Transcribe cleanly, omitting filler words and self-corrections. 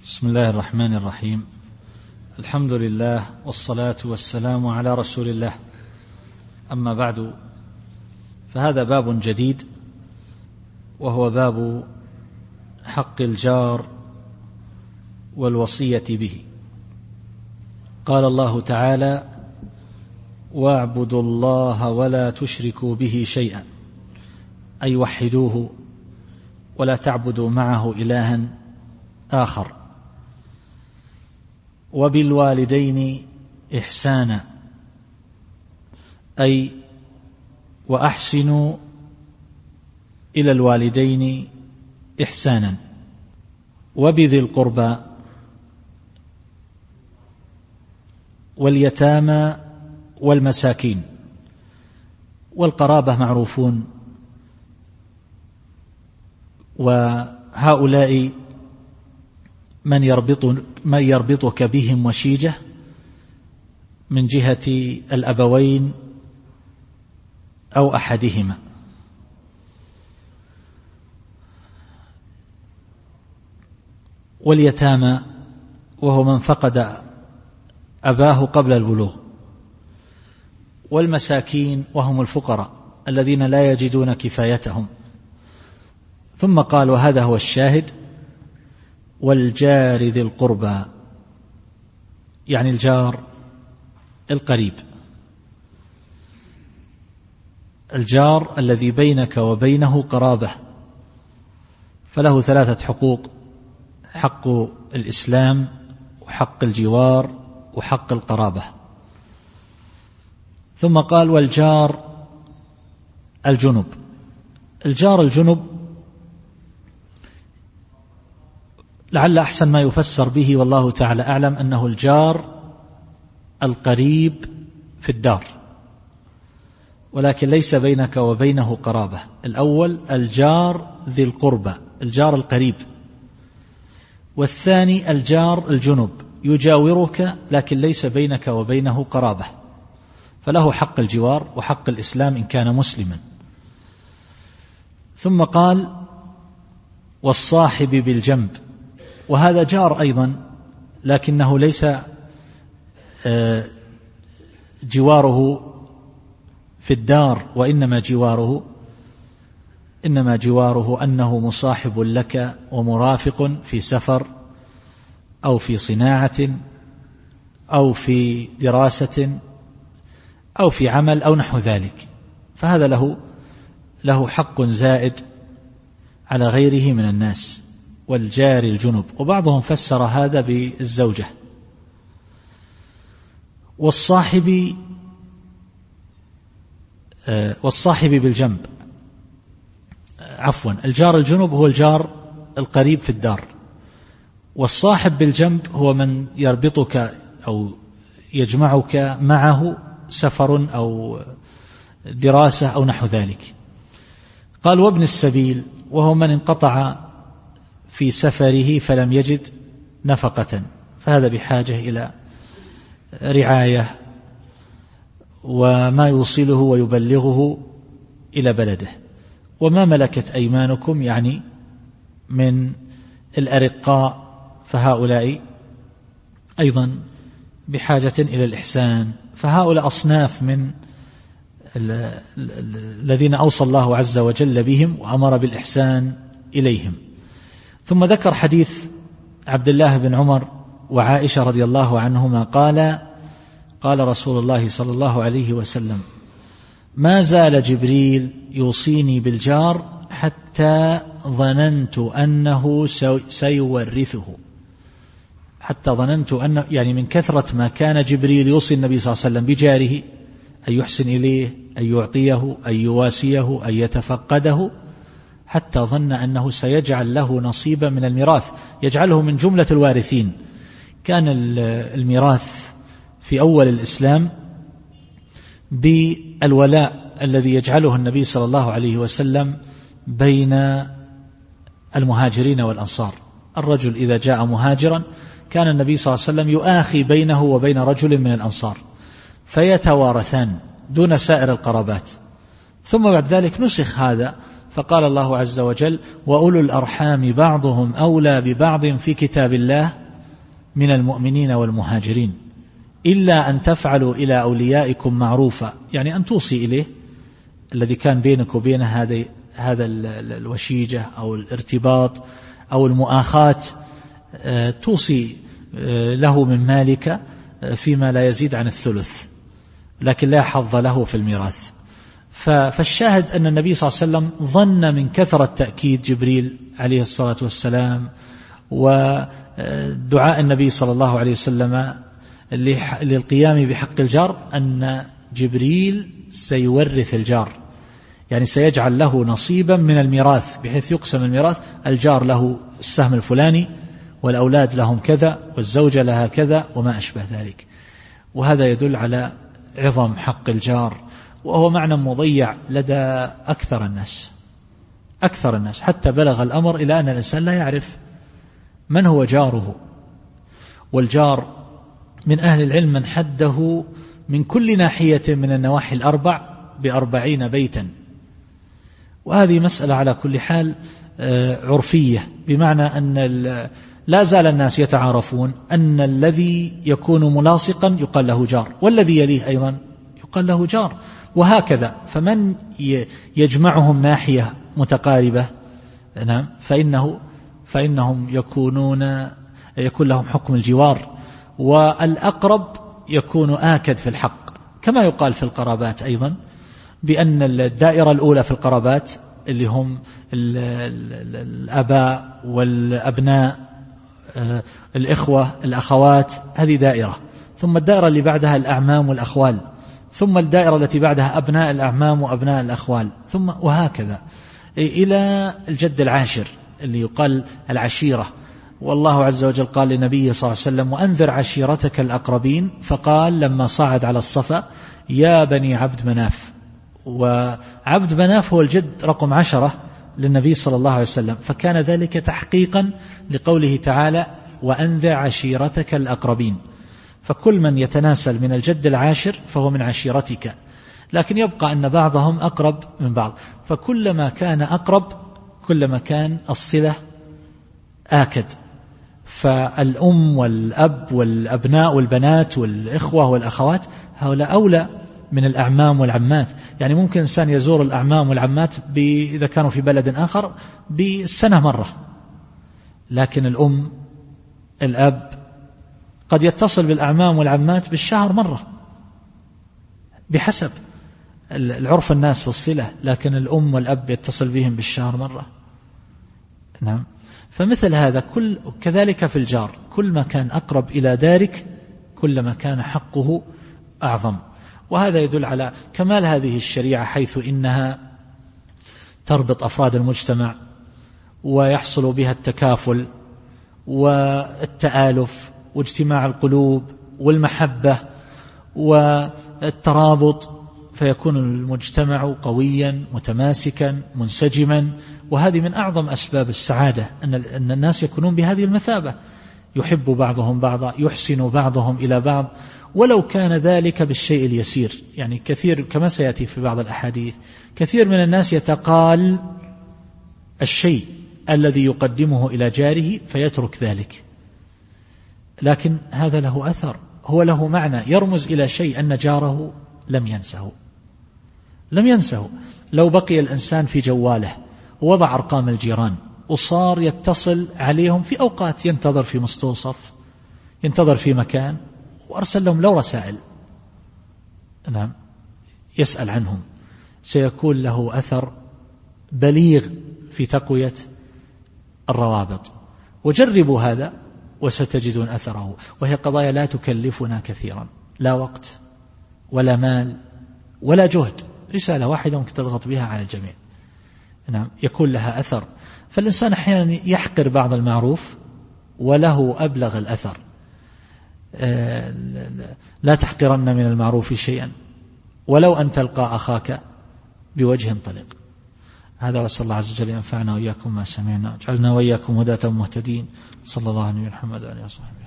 بسم الله الرحمن الرحيم. الحمد لله والصلاة والسلام على رسول الله. أما بعد، فهذا باب جديد، وهو باب حق الجار والوصية به. قال الله تعالى: واعبدوا الله ولا تشركوا به شيئا، أي وحدوه ولا تعبدوا معه إلها آخر. وبالوالدين إحسانا، أي وأحسنوا إلى الوالدين إحسانا. وبذي القربى واليتامى والمساكين. والقرابة معروفون، وهؤلاء من يربطك بهم وشيجة من جهة الأبوين أو أحدهما. واليتامى وهو من فقد أباه قبل البلوغ. والمساكين وهم الفقراء الذين لا يجدون كفايتهم. ثم قال، وهذا هو الشاهد: والجار ذي القربى، يعني الجار القريب، الجار الذي بينك وبينه قرابة، فله 3 حقوق: حق الإسلام، وحق الجوار، وحق القرابة. ثم قال: والجار الجنب. الجار الجنب لعل أحسن ما يفسر به والله تعالى أعلم أنه الجار القريب في الدار، ولكن ليس بينك وبينه قرابة. الأول الجار ذي القربى، الجار القريب. والثاني الجار الجنب، يجاورك لكن ليس بينك وبينه قرابة، فله حق الجوار وحق الإسلام إن كان مسلما. ثم قال: والصاحب بالجنب، وهذا جار أيضا، لكنه ليس جواره في الدار، وإنما جواره أنه مصاحب لك ومرافق في سفر أو في صناعة أو في دراسة أو في عمل أو نحو ذلك، فهذا له حق زائد على غيره من الناس. والجار الجنب، وبعضهم فسر هذا بالزوجة. والصاحب بالجنب، عفوا، الجار الجنب هو الجار القريب في الدار، والصاحب بالجنب هو من يربطك أو يجمعك معه سفر أو دراسة أو نحو ذلك. قال: وابن السبيل، وهو من انقطع في سفره فلم يجد نفقة، فهذا بحاجة إلى رعاية وما يوصله ويبلغه إلى بلده. وما ملكت أيمانكم، يعني من الأرقاء، فهؤلاء أيضا بحاجة إلى الإحسان. فهؤلاء أصناف من الذين أوصى الله عز وجل بهم وأمر بالإحسان إليهم. ثم ذكر حديث عبد الله بن عمر وعائشة رضي الله عنهما قال رسول الله صلى الله عليه وسلم: ما زال جبريل يوصيني بالجار حتى ظننت أنه سيورثه. حتى ظننت أنه، يعني من كثرة ما كان جبريل يوصي النبي صلى الله عليه وسلم بجاره، أن يحسن إليه، أن يعطيه، أن يواسيه، أن يتفقده، حتى ظن أنه سيجعل له نصيبا من الميراث، يجعله من جملة الوارثين. كان الميراث في أول الإسلام بالولاء الذي يجعله النبي صلى الله عليه وسلم بين المهاجرين والأنصار. الرجل إذا جاء مهاجرا كان النبي صلى الله عليه وسلم يؤاخي بينه وبين رجل من الأنصار فيتوارثان دون سائر القرابات. ثم بعد ذلك نسخ هذا، فقال الله عز وجل: وأولو الأرحام بعضهم أولى ببعض في كتاب الله من المؤمنين والمهاجرين إلا أن تفعلوا إلى أوليائكم معروفا، يعني أن توصي إليه الذي كان بينك وبين هذا الوشيجة أو الارتباط أو المؤاخاة، توصي له من مالك فيما لا يزيد عن الثلث، لكن لا حظ له في الميراث. فالشاهد أن النبي صلى الله عليه وسلم ظن من كثرة تأكيد جبريل عليه الصلاة والسلام ودعاء النبي صلى الله عليه وسلم للقيام بحق الجار أن جبريل سيورث الجار، يعني سيجعل له نصيبا من الميراث، بحيث يقسم الميراث: الجار له السهم الفلاني، والأولاد لهم كذا، والزوجة لها كذا، وما أشبه ذلك. وهذا يدل على عظم حق الجار، وهو معنى مضيع لدى أكثر الناس، حتى بلغ الأمر إلى أن الإنسان لا يعرف من هو جاره. والجار من أهل العلم من حده من كل ناحية من النواحي الأربع ب40 بيتا، وهذه مسألة على كل حال عرفية، بمعنى أن لا زال الناس يتعارفون أن الذي يكون ملاصقا يقال له جار، والذي يليه أيضا يقال له جار، وهكذا. فمن يجمعهم ناحية متقاربة نعم فإنهم يكون لهم حكم الجوار، والأقرب يكون آكد في الحق، كما يقال في القرابات أيضا بأن الدائرة الأولى في القرابات اللي هم الأباء والأبناء، الإخوة الأخوات، هذه دائرة، ثم الدائرة اللي بعدها الأعمام والأخوال، ثم الدائرة التي بعدها أبناء الأعمام وأبناء الأخوال، ثم وهكذا إلى الجد العاشر اللي يقال العشيرة. والله عز وجل قال لنبيه صلى الله عليه وسلم: وأنذر عشيرتك الأقربين، فقال لما صعد على الصفا: يا بني عبد مناف. وعبد مناف هو الجد رقم 10 للنبي صلى الله عليه وسلم، فكان ذلك تحقيقا لقوله تعالى: وأنذر عشيرتك الأقربين. فكل من يتناسل من الجد العاشر فهو من عشيرتك، لكن يبقى أن بعضهم أقرب من بعض، فكلما كان أقرب كلما كان الصلة آكد. فالأم والأب والأبناء والبنات والإخوة والأخوات هؤلاء أولى من الأعمام والعمات. يعني ممكن إنسان يزور الأعمام والعمات إذا كانوا في بلد آخر بالسنة مرة، لكن الأم الأب قد يتصل بالأعمام والعمات بالشهر مرة بحسب العرف الناس في الصلة، لكن الأم والأب يتصل بهم بالشهر مرة. نعم. فمثل هذا كذلك في الجار، كل ما كان أقرب إلى دارك كلما كان حقه أعظم. وهذا يدل على كمال هذه الشريعة، حيث إنها تربط أفراد المجتمع ويحصل بها التكافل والتآلف واجتماع القلوب والمحبة والترابط، فيكون المجتمع قويا متماسكا منسجما. وهذه من أعظم أسباب السعادة، أن الناس يكونون بهذه المثابة، يحب بعضهم بعضا، يحسن بعضهم إلى بعض، ولو كان ذلك بالشيء اليسير. يعني كثير كما سيأتي في بعض الأحاديث، كثير من الناس يتقال الشيء الذي يقدمه إلى جاره فيترك ذلك، لكن هذا له أثر، هو له معنى، يرمز إلى شيء أن جاره لم ينسه. لو بقي الإنسان في جواله ووضع أرقام الجيران وصار يتصل عليهم في أوقات، ينتظر في مستوصف، ينتظر في مكان، وأرسل لهم لو رسائل نعم يسأل عنهم، سيكون له أثر بليغ في تقوية الروابط. وجربوا هذا وستجدون أثره. وهي قضايا لا تكلفنا كثيرا، لا وقت ولا مال ولا جهد، رسالة واحدة ممكن تضغط بها على الجميع نعم يكون لها أثر. فالإنسان أحيانا يحقر بعض المعروف وله أبلغ الأثر. لا تحقرن من المعروف شيئا ولو أن تلقى أخاك بوجه طلق. هذا، وصلى الله عز وجل ينفعنا وإياكم ما سمعنا، جعلنا وإياكم هداة مهتدين. صلى الله عليه محمد وآله وصحبه.